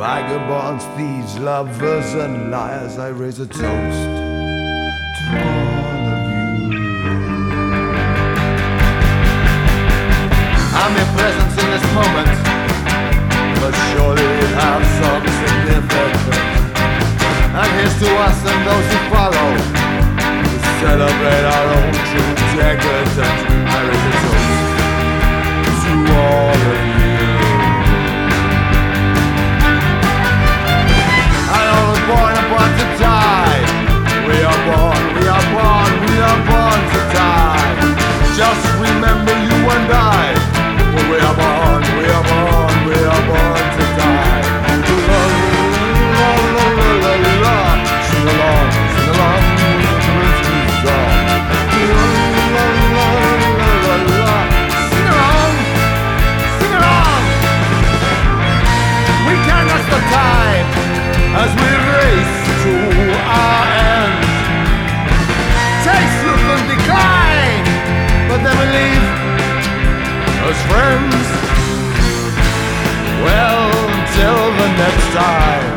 Vagabonds, thieves, lovers and liars, I raise a toast to all of you. I'm your presence in this moment, but surely it has some significance. And here's to us and those who follow, to celebrate our own true decadence. I raise a toast to all of you. Born to die. We are born, we are born, we are born to die. Just remember you and I. For we are born, we are born, we are born to die. La la la la la la. Sing along, the whiskey's gone. La la la la la la. Sing along, sing along. We can't miss the time as we race to our end. Taste, look and decline, but then we leave as friends. Well, until the next time.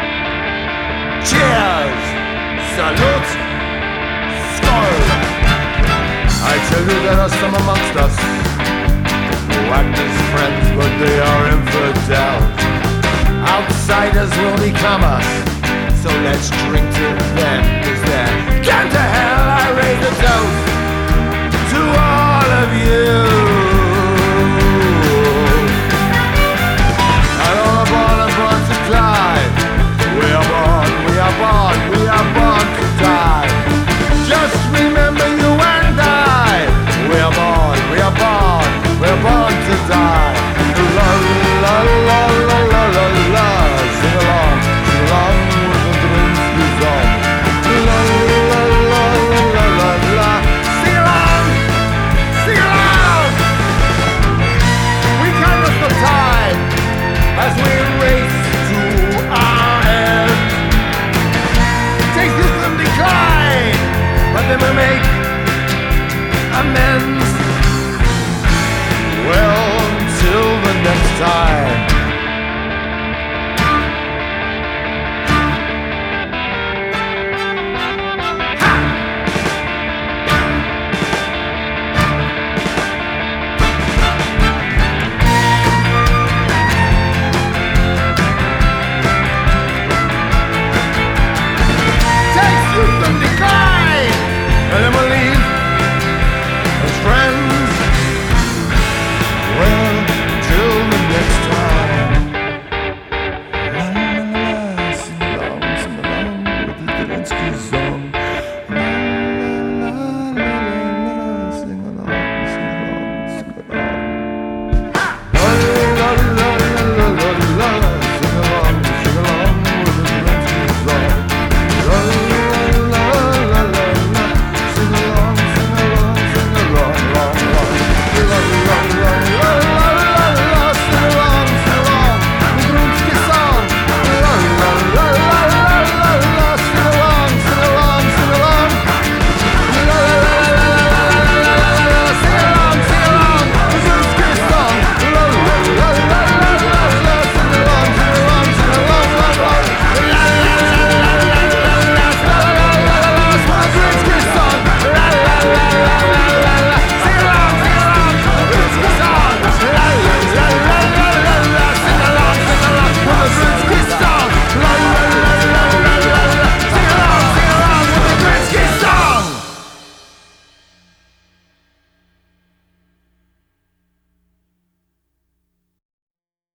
Cheers, salute, skål. I tell you there are some amongst us who act as friends, but they are infidels. Outsiders will become us, so let's drink